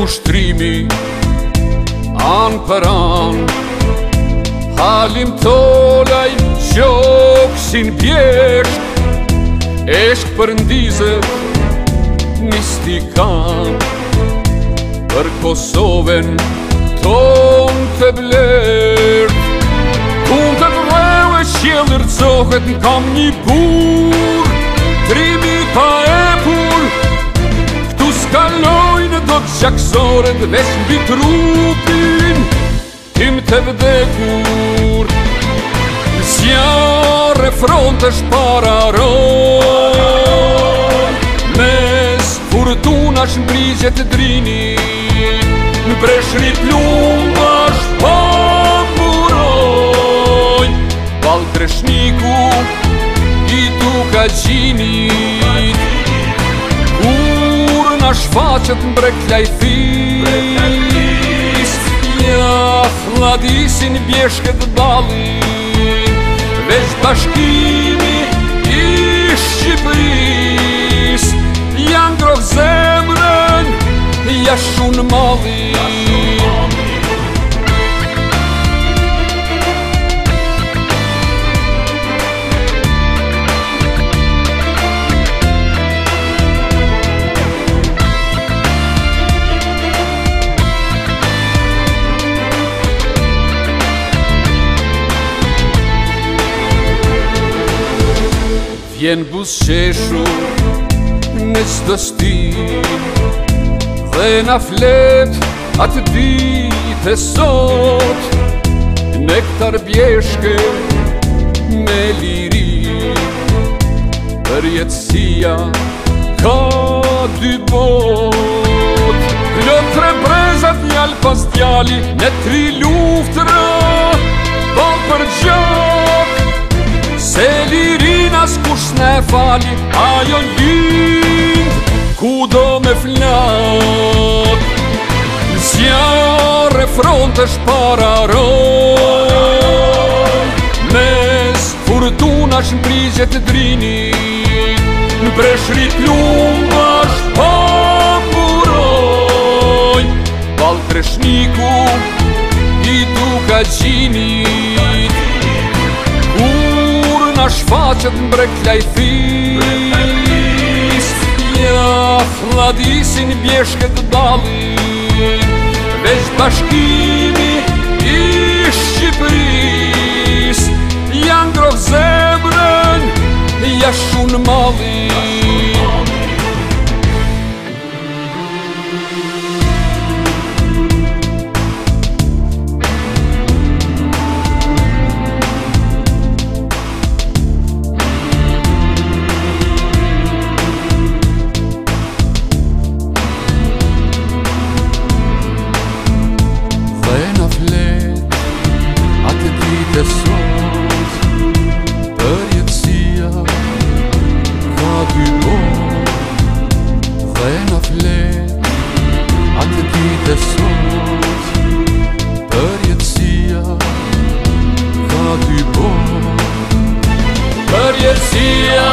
ushtrimi an për an, halim tolaj gjoksin bjesht, eshk për ndizët mistikan, për Kosovën ton të blert. Kun të dheu e qjellër cohet në kam një bur, trimi ka epur, këtu s'kalojnë do të gjaksoret veç mbi trupin tim të vdekur. Zjarë e frontesh pararon, mes furtunash mbrigjet drini, në breshri plumbash pamburoj, bal kreshniku i tuka gjinit, kur na shfaqet mbreklaj fis, ja fladisin bjeshket dalin, veç bashkimi i Shqipëris, janë grov zemrën, ja shun mallin. Vjen buzqeshu në çdo stin, dhe na flet atë ditë sot, nektar bjeshke me liri, përjetësia ka dy bot. Plot tre brezat njal pas djali, ne tri luftra ball për gjak, se lirina s'kush s'ne fali, ajo lind ku do me flat. Zjarë e frontesh pararon, mes furtunash mbrigjet drini, në breshrit plumbash pamburoj, ball kreshniku i tuka gjinit, kur na shfaqet mbreklaj fis, ja fladisin bjeshket dalin, veç bashkimi i Shqipëris, janë grov zemrën, ja shun mallin. Sot, përjetësia ka dy bot, dhe na flet atë ditë sot, përjetësia ka dy bot. Përjetësia